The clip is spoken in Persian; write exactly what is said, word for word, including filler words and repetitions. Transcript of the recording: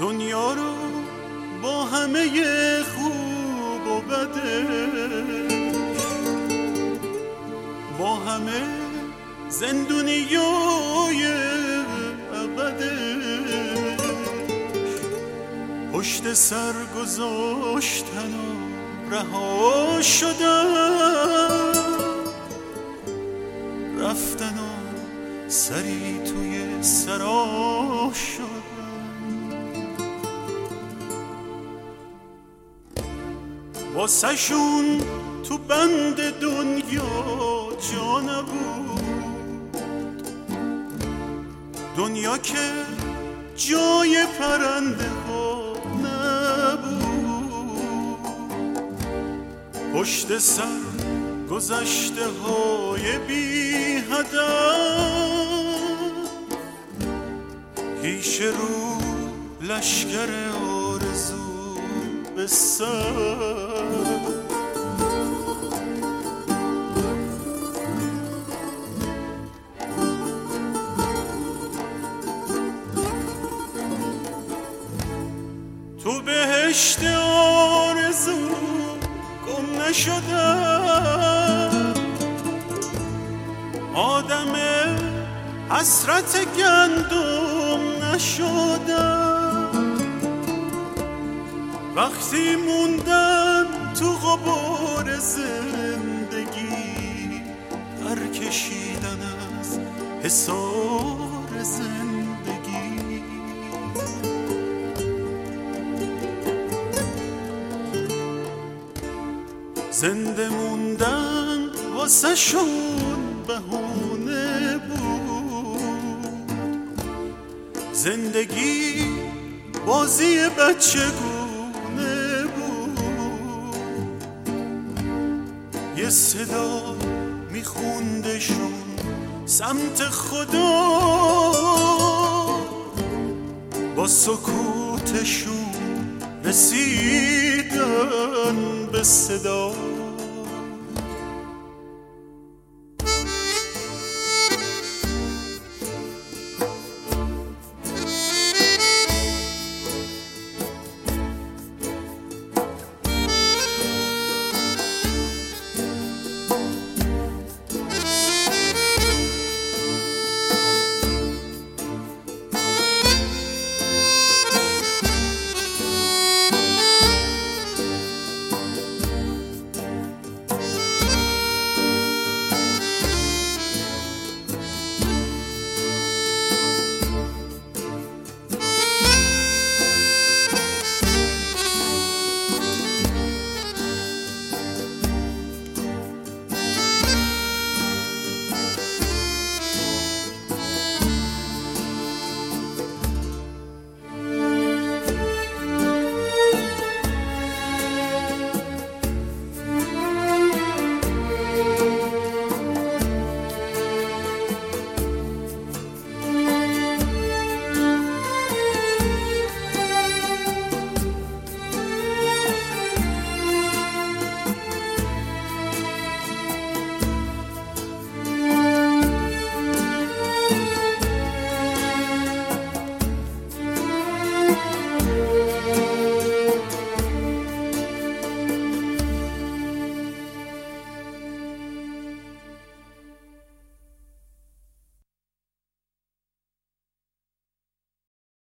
دنیا رو با همه خوب و بده، با همه زندونیای ابده، پشت سر گذاشتن و رها شدن، رفتن و سری توی سرا شدن. واسه شون تو بند دنیا جا نبود، دنیا که جای پرنده ها نبود، پشت سر گذشته های بی هدف، پیش رو لشکر آرزو به سر. تو بهشت آرزو گم نشدم، آدم حسرت گندم نشدم، وقتی موندم تو غبار زندگی، پر کشیدن از حصار زندگی. زنده موندن واسه شون بهونه بود، زندگی بازی بچگونه بود، یه صدا میخوندشون سمت خدا، با سکوتشون رسیدن به صدا.